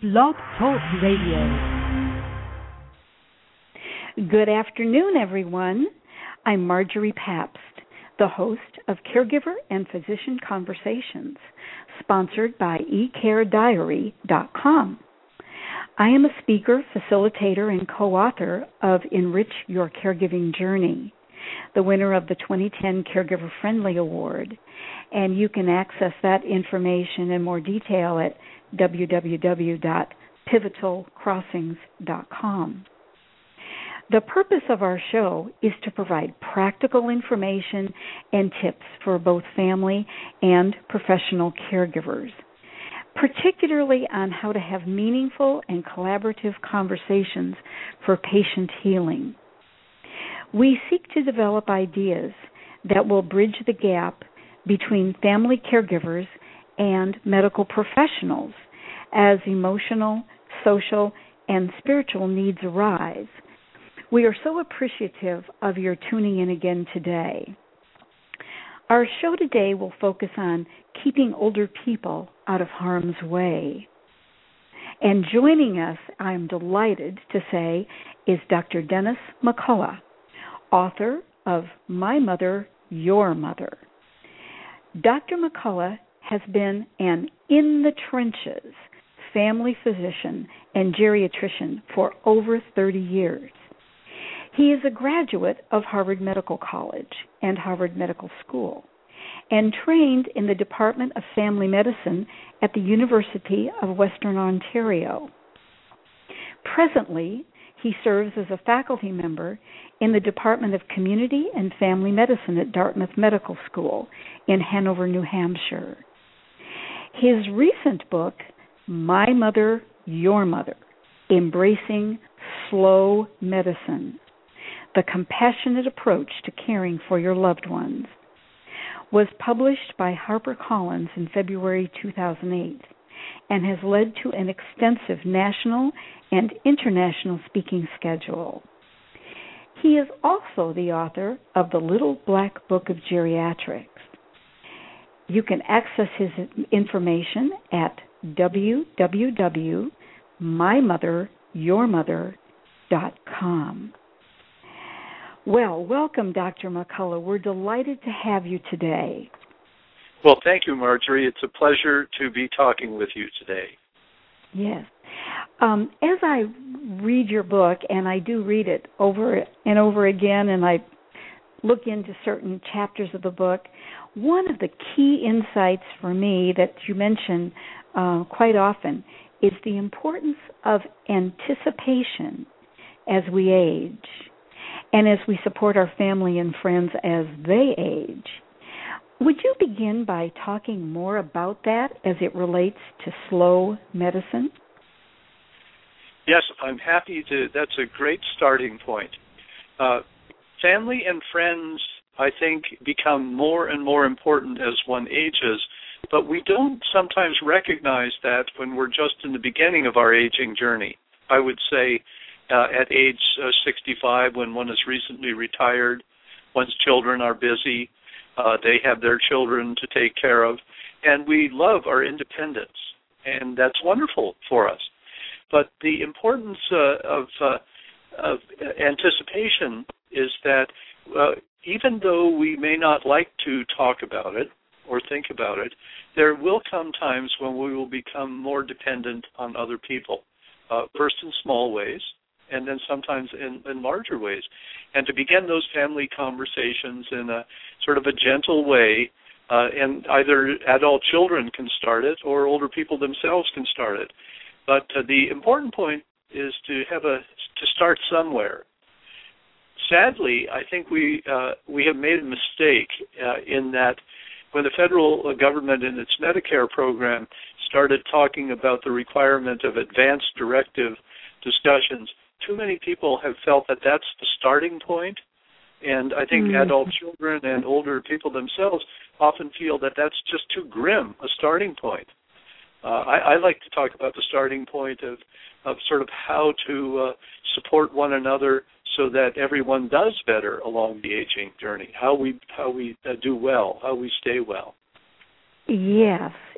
Blog Talk Radio. Good afternoon, everyone. I'm Marjorie Pabst, the host of Caregiver and Physician Conversations, sponsored by eCareDiary.com. I am a speaker, facilitator, and co-author of Enrich Your Caregiving Journey, the winner of the 2010 Caregiver Friendly Award, and you can access that information in more detail at www.pivotalcrossings.com. The purpose of our show is to provide practical information and tips for both family and professional caregivers, particularly on how to have meaningful and collaborative conversations for patient healing. We seek to develop ideas that will bridge the gap between family caregivers and medical professionals as emotional, social, and spiritual needs arise. We are so appreciative of your tuning in again today. Our show today will focus on keeping older people out of harm's way. And joining us, I'm delighted to say, is Dr. Dennis McCullough, author of My Mother, Your Mother. Dr. McCullough has been an in-the-trenches family physician and geriatrician for over 30 years. He is a graduate of Harvard Medical College and Harvard Medical School and trained in the Department of Family Medicine at the University of Western Ontario. Presently, he serves as a faculty member in the Department of Community and Family Medicine at Dartmouth Medical School in Hanover, New Hampshire. His recent book, My Mother, Your Mother, Embracing Slow Medicine, The Compassionate Approach to Caring for Your Loved Ones, was published by HarperCollins in February 2008 and has led to an extensive national and international speaking schedule. He is also the author of The Little Black Book of Geriatrics. You can access his information at www.mymotheryourmother.com. Well, welcome, Dr. McCullough. We're delighted to have you today. Well, thank you, Marjorie. It's a pleasure to be talking with you today. Yes. As I read your book, and I do read it over and over again, and I look into certain chapters of the book, one of the key insights for me that you mention quite often is the importance of anticipation as we age and as we support our family and friends as they age. Would you begin by talking more about that as it relates to slow medicine? Yes, I'm happy to. That's a great starting point. Family and friends, I think, become more and more important as one ages, but we don't sometimes recognize that when we're just in the beginning of our aging journey. I would say at age 65, when one is recently retired, one's children are busy, they have their children to take care of, and we love our independence, and that's wonderful for us. But the importance of anticipation is that even though we may not like to talk about it or think about it, there will come times when we will become more dependent on other people, first in small ways, and then sometimes in larger ways. And to begin those family conversations in a sort of a gentle way, and either adult children can start it or older people themselves can start it. But the important point is to start somewhere. Sadly, I think we have made a mistake in that when the federal government in its Medicare program started talking about the requirement of advanced directive discussions, too many people have felt that that's the starting point. And I think adult children and older people themselves often feel that that's just too grim a starting point. I like to talk about the starting point of sort of how to support one another so that everyone does better along the aging journey, how we do well, how we stay well. Yes,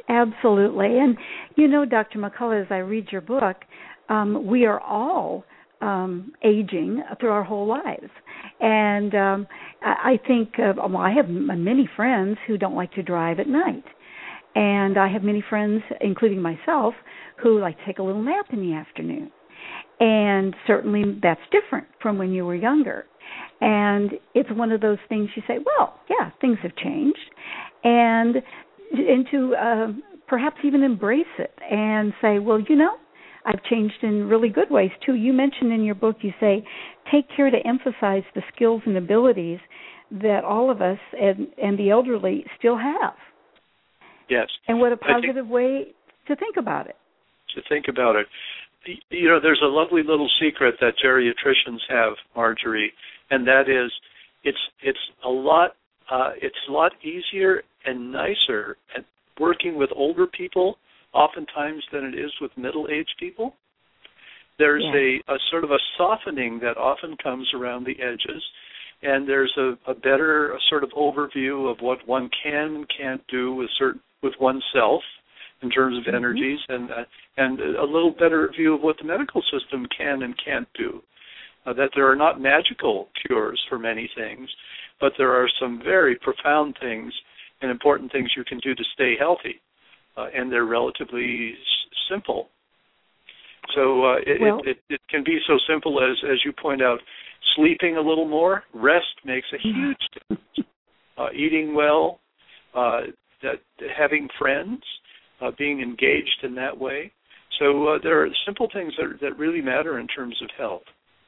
absolutely. And Dr. McCullough, as I read your book, we are all aging through our whole lives. And I think, I have many friends who don't like to drive at night. And I have many friends, including myself, who like to take a little nap in the afternoon. And certainly that's different from when you were younger. And it's one of those things you say, well, yeah, things have changed. And to perhaps even embrace it and say, well, I've changed in really good ways, too. You mentioned in your book, you say, take care to emphasize the skills and abilities that all of us and the elderly still have. Yes. And what a positive way to think about it. To think about it. There's a lovely little secret that geriatricians have, Marjorie, and that is it's a lot easier and nicer at working with older people oftentimes than it is with middle-aged people. There's a sort of a softening that often comes around the edges, and there's a better sort of overview of what one can and can't do with oneself in terms of energies, and a little better view of what the medical system can and can't do. That there are not magical cures for many things, but there are some very profound things and important things you can do to stay healthy, and they're relatively simple. So it can be so simple as you point out, sleeping a little more. Rest makes a huge difference. Eating well, having friends, being engaged in that way. So there are simple things that really matter in terms of health.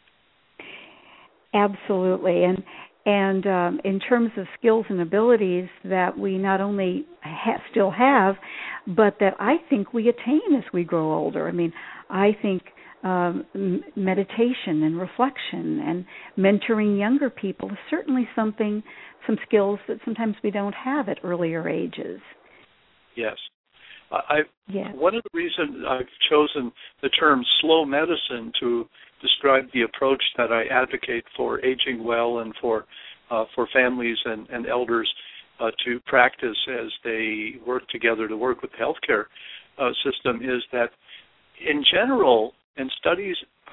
Absolutely. And in terms of skills and abilities that we not only still have, but that I think we attain as we grow older. I mean, I think meditation and reflection and mentoring younger people is certainly some skills that sometimes we don't have at earlier ages. Yes. One of the reasons I've chosen the term slow medicine to describe the approach that I advocate for aging well and for families and elders to practice as they work together to work with the healthcare system is that, in general, and studies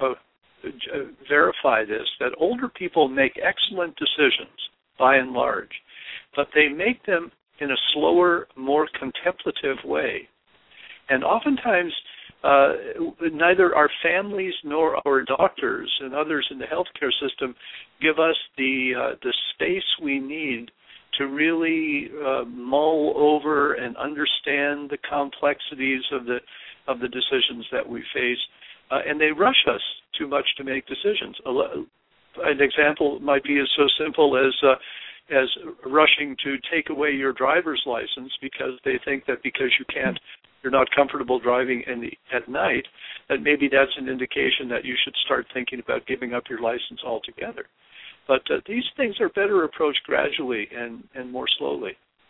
verify this, that older people make excellent decisions by and large, but they make them in a slower, more contemplative way. And oftentimes, neither our families nor our doctors and others in the healthcare system give us the space we need to really mull over and understand the complexities of the decisions that we face, and they rush us too much to make decisions. An example might be so simple as rushing to take away your driver's license because they think that because you're not comfortable driving at night, that maybe that's an indication that you should start thinking about giving up your license altogether. But these things are better approached gradually and more slowly.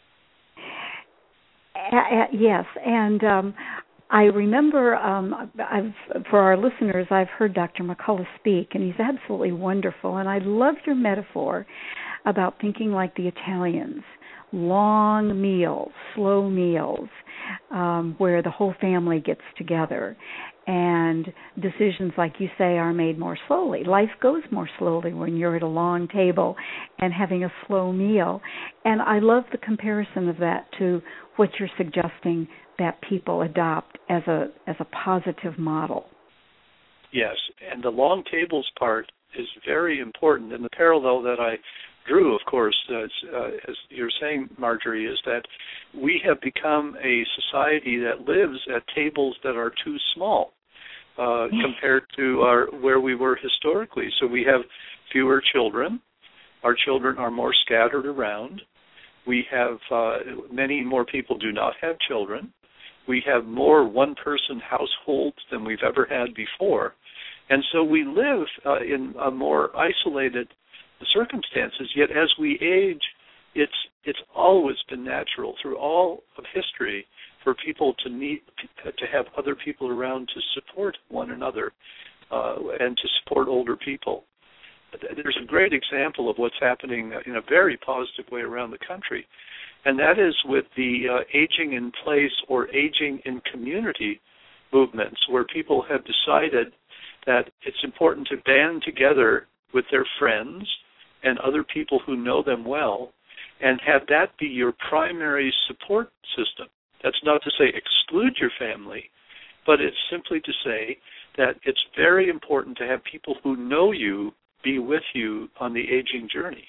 Yes, and I remember, for our listeners, I've heard Dr. McCullough speak, and he's absolutely wonderful. And I love your metaphor about thinking like the Italians, long meals, slow meals, where the whole family gets together. And decisions, like you say, are made more slowly. Life goes more slowly when you're at a long table and having a slow meal. And I love the comparison of that to what you're suggesting that people adopt as a positive model. Yes, and the long tables part is very important. And the parallel that I drew, of course, as you're saying, Marjorie, is that we have become a society that lives at tables that are too small compared to where we were historically. So we have fewer children. Our children are more scattered around. We have many more people do not have children. We have more one-person households than we've ever had before. And so we live in a more isolated circumstances, yet as we age, it's always been natural through all of history for people to have other people around to support one another and to support older people. There's a great example of what's happening in a very positive way around the country. and that is with the aging in place or aging in community movements, where people have decided that it's important to band together with their friends and other people who know them well and have that be your primary support system. That's not to say exclude your family, but it's simply to say that it's very important to have people who know you be with you on the aging journey.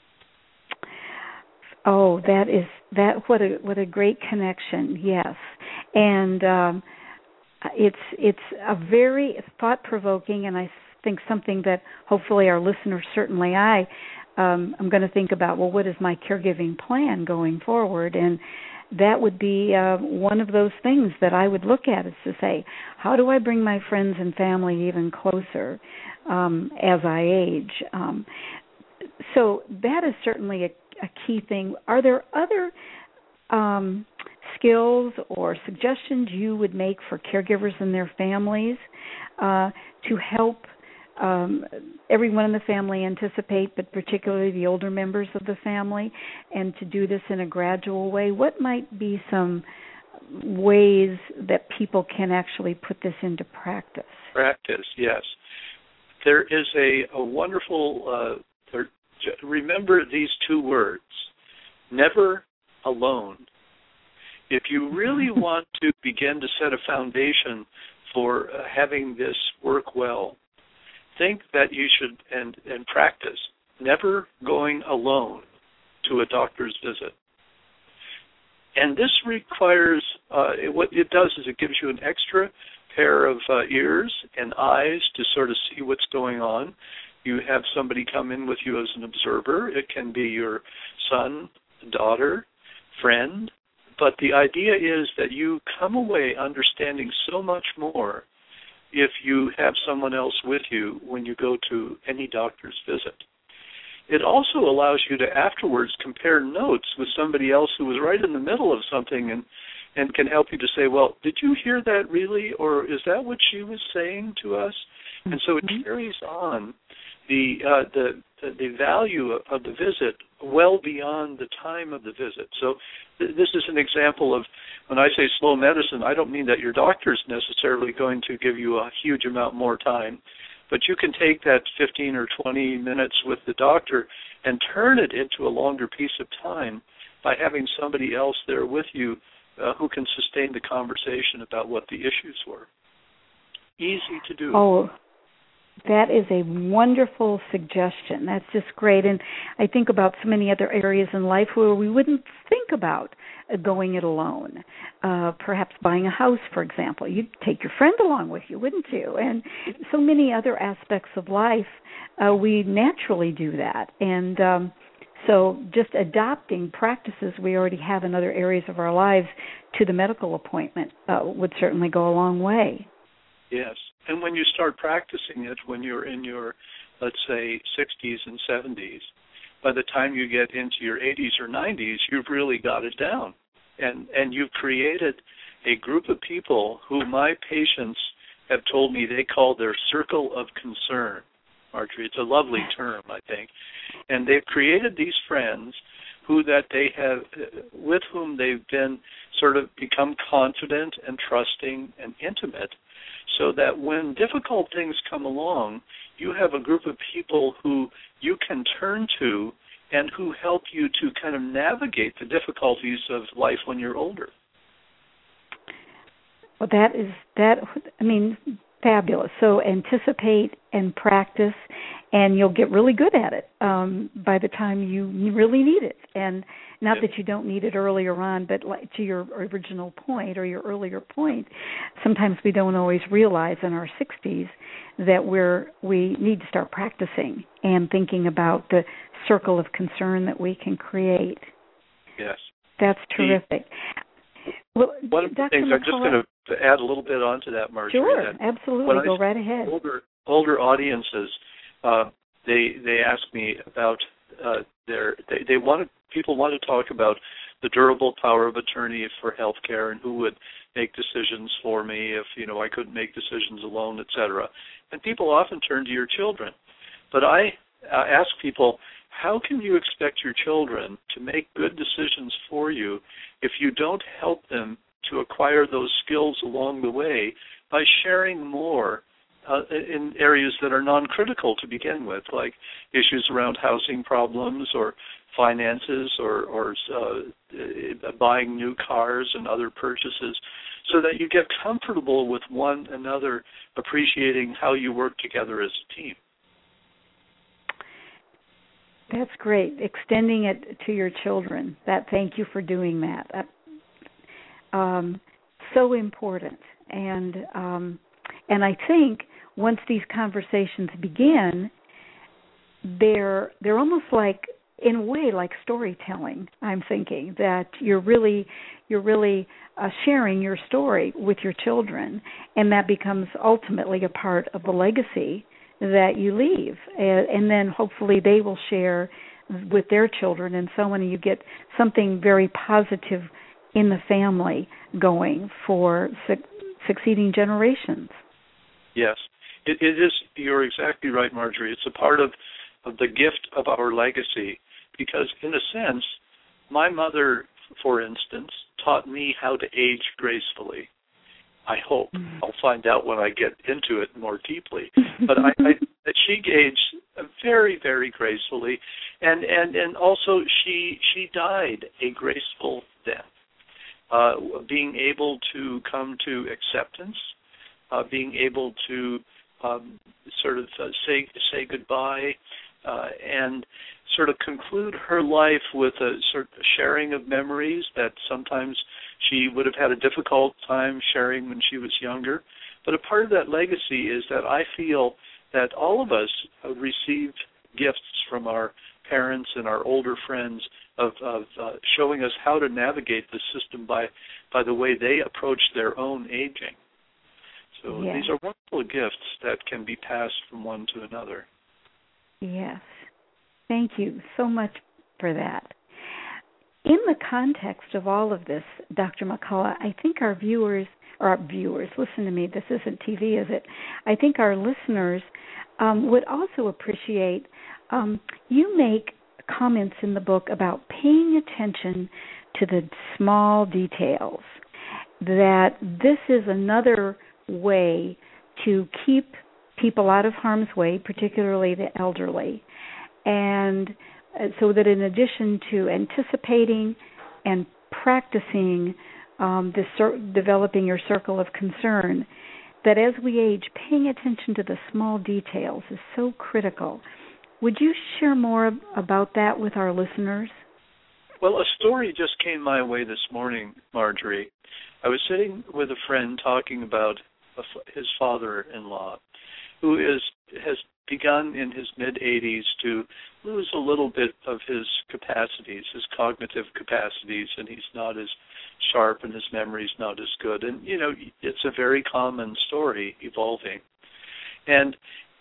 Oh, what a great connection. Yes. And it's a very thought-provoking, and I think something that hopefully our listeners, certainly I'm going to think about, well, what is my caregiving plan going forward? And that would be one of those things that I would look at, is to say, how do I bring my friends and family even closer as I age? So that is certainly a key thing. Are there other skills or suggestions you would make for caregivers and their families to help everyone in the family anticipate, but particularly the older members of the family, and to do this in a gradual way? What might be some ways that people can actually put this into practice? Practice, yes. There is a wonderful, remember these two words, never alone. If you really want to begin to set a foundation for having this work well, think that you should, and practice, never going alone to a doctor's visit. And this requires, what it does is it gives you an extra pair of ears and eyes to sort of see what's going on. You have somebody come in with you as an observer. It can be your son, daughter, friend. But the idea is that you come away understanding so much more if you have someone else with you when you go to any doctor's visit. It also allows you to afterwards compare notes with somebody else who was right in the middle of something and can help you to say, well, did you hear that really, or is that what she was saying to us? And so it carries on the value of the visit well beyond the time of the visit. So this is an example of, when I say slow medicine, I don't mean that your doctor's necessarily going to give you a huge amount more time, but you can take that 15 or 20 minutes with the doctor and turn it into a longer piece of time by having somebody else there with you who can sustain the conversation about what the issues were. Easy to do. Oh, that is a wonderful suggestion. That's just great. And I think about so many other areas in life where we wouldn't think about going it alone. Perhaps buying a house, for example. You'd take your friend along with you, wouldn't you? And so many other aspects of life, we naturally do that. And so just adopting practices we already have in other areas of our lives to the medical appointment would certainly go a long way. Yes. And when you start practicing it when you're in your, let's say, 60s and 70s, by the time you get into your 80s or 90s, you've really got it down. And you've created a group of people who my patients have told me they call their circle of concern. Marjorie, it's a lovely term, I think. And they've created these friends with whom they've been sort of become confident and trusting and intimate, so that when difficult things come along, you have a group of people who you can turn to and who help you to kind of navigate the difficulties of life when you're older. Well, fabulous. So anticipate and practice, and you'll get really good at it by the time you really need it. And not that you don't need it earlier on, but like to your original point or your earlier point, sometimes we don't always realize in our 60s that we need to start practicing and thinking about the circle of concern that we can create. Yes. That's terrific. Well, one of the things, I'm just going to add a little bit onto that, Marjorie. Sure, absolutely. Go right ahead. Older audiences, they ask me about people want to talk about the durable power of attorney for healthcare and who would make decisions for me if I couldn't make decisions alone, etc. And people often turn to your children. But I ask people, how can you expect your children to make good decisions for you if you don't help them to acquire those skills along the way by sharing more in areas that are non-critical to begin with, like issues around housing problems or finances or buying new cars and other purchases, so that you get comfortable with one another, appreciating how you work together as a team. That's great. Extending it to your children. Thank you for doing that. So important. And I think once these conversations begin, they're almost like, in a way, like storytelling. I'm thinking that you're really sharing your story with your children, and that becomes ultimately a part of the legacy that you leave. And then hopefully they will share with their children, and so on. And you get something very positive in the family going for succeeding generations. Yes, it is. You're exactly right, Marjorie. It's a part of the gift of our legacy, because in a sense, my mother, for instance, taught me how to age gracefully. I hope. I'll find out when I get into it more deeply. But she aged very, very gracefully, and also she died a graceful death. Being able to come to acceptance, being able to say goodbye, and sort of conclude her life with a sort of sharing of memories that sometimes she would have had a difficult time sharing when she was younger. But a part of that legacy is that I feel that all of us received gifts from our parents and our older friends of showing us how to navigate the system by the way they approach their own aging. So These are wonderful gifts that can be passed from one to another. Yes. Thank you so much for that. In the context of all of this, Dr. McCullough, I think our viewers, listen to me, this isn't TV, is it? I think our listeners would also appreciate, you make comments in the book about paying attention to the small details, that this is another way to keep people out of harm's way, particularly the elderly, and so that in addition to anticipating and practicing developing your circle of concern, that as we age, paying attention to the small details is so critical. Would you share more about that with our listeners? Well, a story just came my way this morning, Marjorie. I was sitting with a friend talking about his father-in-law, who has begun in his mid-80s to lose a little bit of his capacities, his cognitive capacities, and he's not as sharp and his memory's not as good. And, it's a very common story evolving. And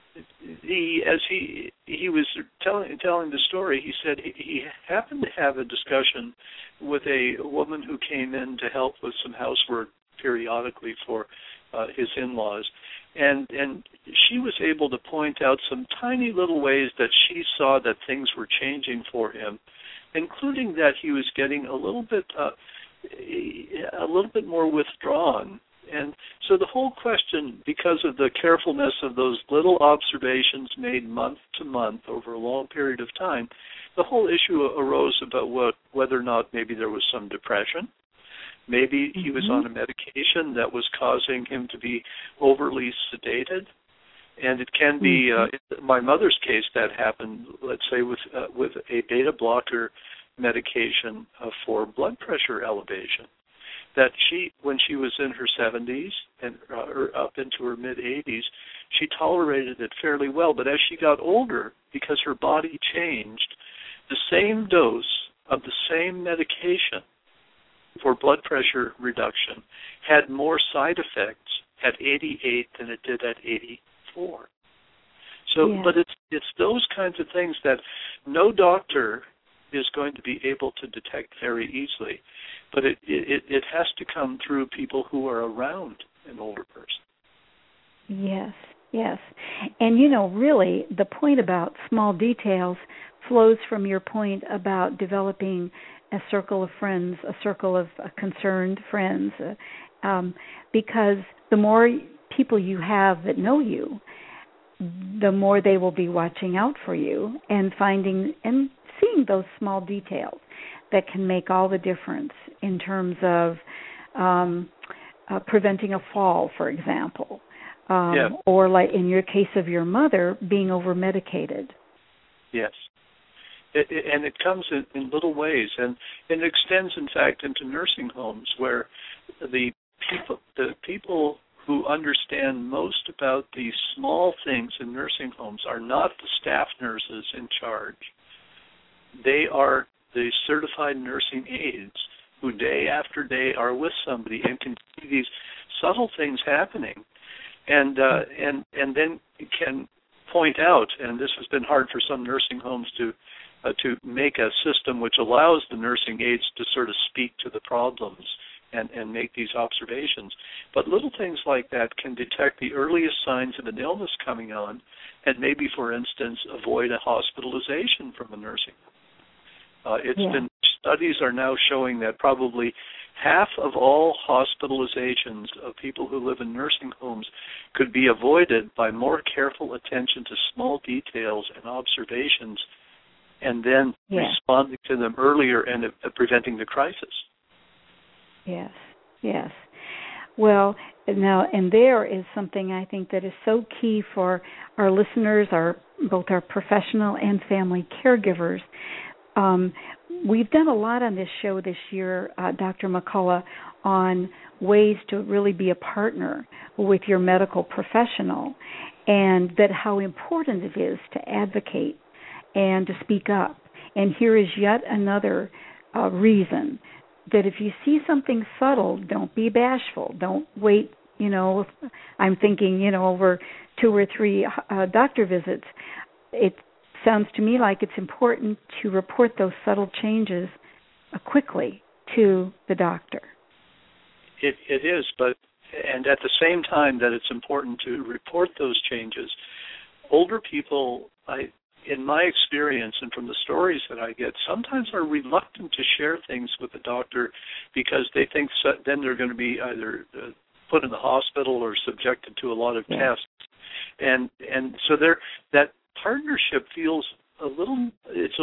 as he was telling the story, he said he happened to have a discussion with a woman who came in to help with some housework periodically for his in-laws. And she was able to point out some tiny little ways that she saw that things were changing for him, including that he was getting a little bit more withdrawn. And so the whole question, because of the carefulness of those little observations made month to month over a long period of time, the whole issue arose about whether or not maybe there was some depression. Maybe he was on a medication that was causing him to be overly sedated. And it can be, in my mother's case, that happened, let's say, with a beta blocker medication for blood pressure elevation. That when she was in her 70s and up into her mid-80s, she tolerated it fairly well. But as she got older, because her body changed, the same dose of the same medication for blood pressure reduction had more side effects at 88 than it did at 84. So, But it's those kinds of things that no doctor is going to be able to detect very easily, but it has to come through people who are around an older person. Yes. And really, the point about small details flows from your point about developing a circle of friends, a circle of concerned friends, because the more people you have that know you, the more they will be watching out for you and finding and seeing those small details that can make all the difference in terms of preventing a fall, for example, or like in your case of your mother, being over-medicated. Yes. And it comes in little ways, and it extends, in fact, into nursing homes where the people who understand most about these small things in nursing homes are not the staff nurses in charge. They are the certified nursing aides who day after day are with somebody and can see these subtle things happening, and then can point out. And this has been hard for some nursing homes to make a system which allows the nursing aides to sort of speak to the problems and make these observations. But little things like that can detect the earliest signs of an illness coming on and maybe, for instance, avoid a hospitalization from a nursing home. Studies are now showing that probably half of all hospitalizations of people who live in nursing homes could be avoided by more careful attention to small details and observations, and then responding to them earlier and preventing the crisis. Yes, yes. Well, now, and there is something I think that is so key for our listeners, both our professional and family caregivers. We've done a lot on this show this year, Dr. McCullough, on ways to really be a partner with your medical professional, and that how important it is to advocate and to speak up. And here is yet another reason that if you see something subtle, don't be bashful. Don't wait, I'm thinking, over 2 or 3 doctor visits. It sounds to me like it's important to report those subtle changes quickly to the doctor. It is, and at the same time that it's important to report those changes, older people, in my experience and from the stories that I get, sometimes are reluctant to share things with the doctor because they think then they're going to be either put in the hospital or subjected to a lot of tests. And so that partnership feels a little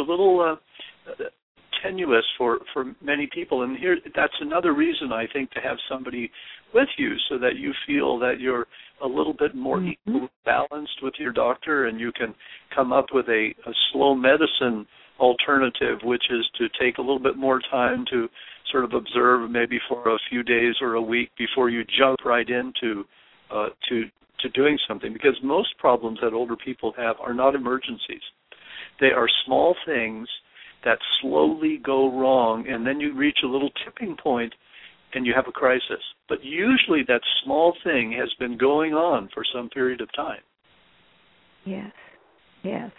tenuous for many people. And that's another reason, I think, to have somebody with you so that you feel that you're a little bit more equally balanced with your doctor, and you can come up with a slow medicine alternative, which is to take a little bit more time to sort of observe maybe for a few days or a week before you jump right into to doing something. Because most problems that older people have are not emergencies. They are small things that slowly go wrong, and then you reach a little tipping point and you have a crisis. But usually that small thing has been going on for some period of time. Yes, yes.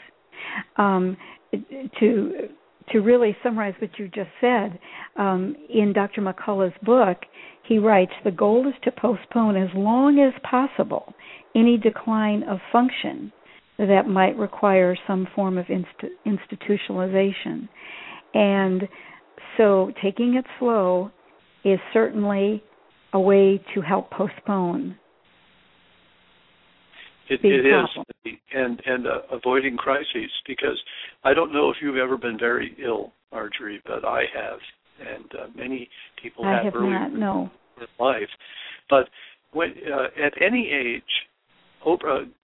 To really summarize what you just said, in Dr. McCullough's book, he writes, the goal is to postpone as long as possible any decline of function that might require some form of institutionalization. And so taking it slow is certainly a way to help postpone. It is, and avoiding crises, because I don't know if you've ever been very ill, Marjorie, but I have, and many people have early in life. But when at any age,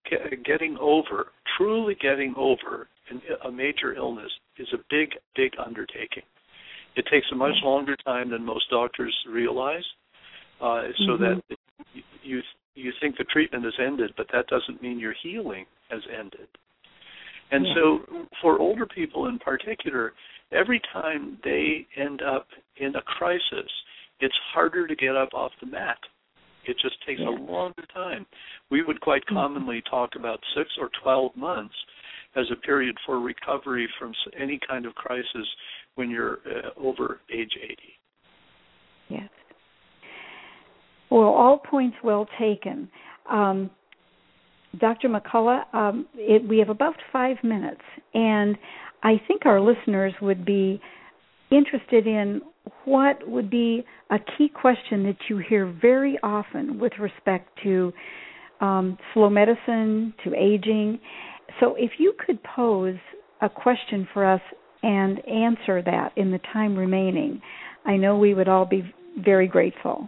truly getting over a major illness is a big, big undertaking. It takes a much longer time than most doctors realize, so that you think the treatment has ended, but that doesn't mean your healing has ended. And so for older people in particular, every time they end up in a crisis, it's harder to get up off the mat. It just takes a longer time. We would quite commonly talk about 6 or 12 months as a period for recovery from any kind of crisis when you're over age 80. Yes. Well, all points well taken. Dr. McCullough, we have about 5 minutes, and I think our listeners would be interested in what would be a key question that you hear very often with respect to slow medicine, to aging. So if you could pose a question for us and answer that in the time remaining, I know we would all be very grateful.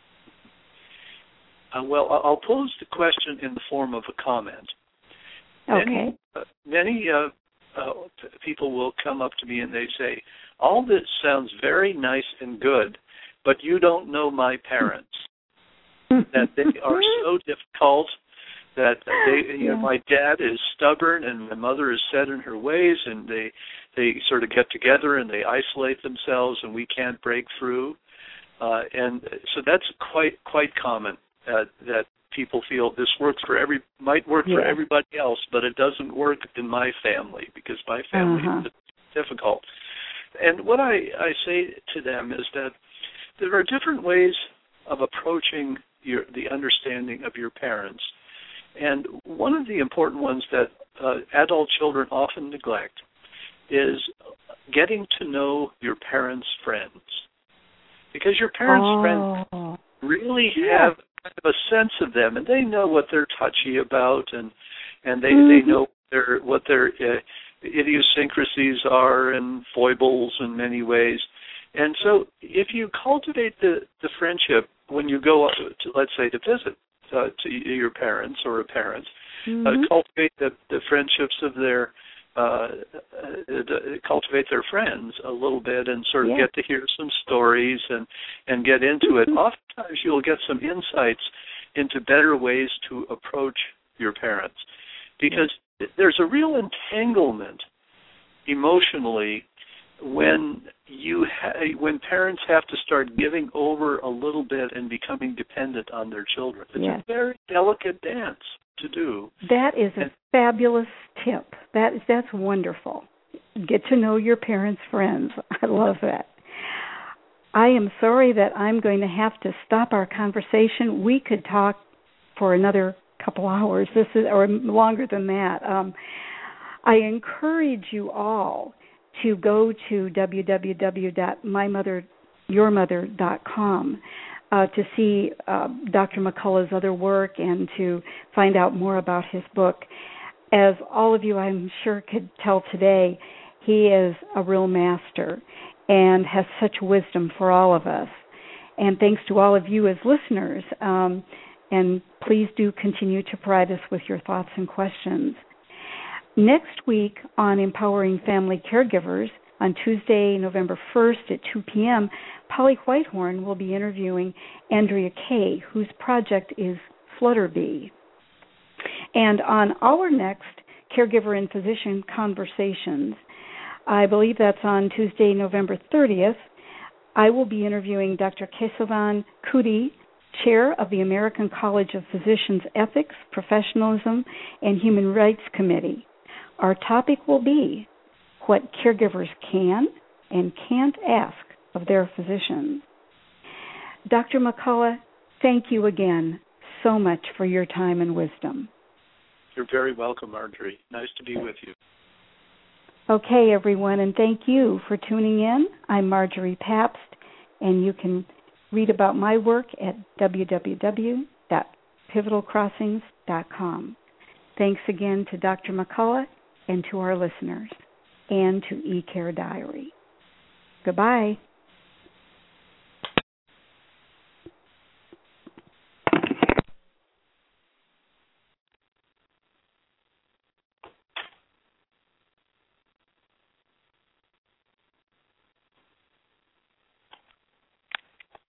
Well, I'll pose the question in the form of a comment. Okay. Many people will come up to me and they say, all this sounds very nice and good, but you don't know my parents. That they are so difficult, that my dad is stubborn and my mother is set in her ways, and they sort of get together and they isolate themselves and we can't break through. And so that's quite common, that people feel this might work for everybody else, but it doesn't work in my family because my family is difficult. And what I say to them is that there are different ways of approaching the understanding of your parents. And one of the important ones that adult children often neglect is getting to know your parents' friends. Because your parents' friends really have kind of a sense of them, and they know what they're touchy about, and they know what their idiosyncrasies are and foibles in many ways. And so if you cultivate the friendship when you go, let's say, to visit to your parents or a parent, cultivate the friendships of cultivate their friends a little bit and sort of get to hear some stories and get into it. Oftentimes you'll get some insights into better ways to approach your parents, because there's a real entanglement emotionally when parents have to start giving over a little bit and becoming dependent on their children. It's a very delicate dance to do. That is a fabulous tip. That's wonderful. Get to know your parents' friends. I love that. I am sorry that I'm going to have to stop our conversation. We could talk for another couple hours. Or longer than that. I encourage you all to go to www.mymotheryourmother.com to see Dr. McCullough's other work and to find out more about his book. As all of you, I'm sure, could tell today, he is a real master and has such wisdom for all of us. And thanks to all of you as listeners. And please do continue to provide us with your thoughts and questions. Next week on Empowering Family Caregivers, on Tuesday, November 1st at 2 p.m., Polly Whitehorn will be interviewing Andrea Kay, whose project is Flutterbee. And on our next Caregiver and Physician Conversations, I believe that's on Tuesday, November 30th, I will be interviewing Dr. Kesavan Kuti, Chair of the American College of Physicians Ethics, Professionalism, and Human Rights Committee. Our topic will be what caregivers can and can't ask of their physicians. Dr. McCullough, thank you again so much for your time and wisdom. You're very welcome, Marjorie. Nice to be with you. Okay, everyone, and thank you for tuning in. I'm Marjorie Pabst, and you can read about my work at www.pivotalcrossings.com. Thanks again to Dr. McCullough and to our listeners, and to eCare Diary. Goodbye.